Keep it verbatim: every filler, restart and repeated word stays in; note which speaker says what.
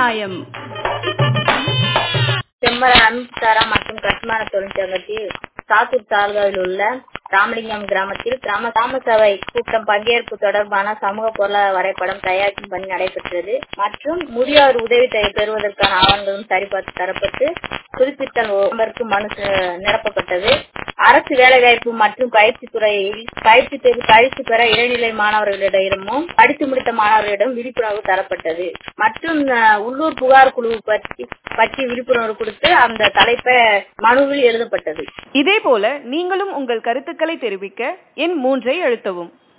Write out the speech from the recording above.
Speaker 1: நியாயம்.
Speaker 2: செம்மர அமின்சாரா மற்றும் கட்டுமான தொழிற்சங்கத்தில் சாத்தூர் தாலுகாவில் உள்ள ராமலிங்கம் கிராமத்தில் கிராம கிராம சபை கூட்டம் பங்கேற்பு தொடர்பான சமூக பொருளாதார வரைபடம் தயாரிக்கும் பணி நடைபெற்றது மற்றும் முதியோர் உதவி பெறுவதற்கான ஆவணங்களும் சரிபார்த்து தரப்பட்டு குறிப்பிட்ட நபருக்கு மனு நிரப்பப்பட்டது. அரசு வேலைவாய்ப்பு மற்றும் பயிற்சி துறையில் பயிற்சி பயிற்சி பெற இடைநிலை மாணவர்களிடமும் படித்து முடித்த மாணவர்களிடம் விழிப்புணர்வு தரப்பட்டது மற்றும் உள்ளூர் புகார் குழு பற்றி பற்றி விழிப்புணர்வு கொடுத்து அந்த தலைப்பை மனுவில் எழுதப்பட்டது.
Speaker 1: இதே போல நீங்களும் உங்கள் கருத்துக்களை தெரிவிக்க எண் மூன்றை அழுத்தவும்.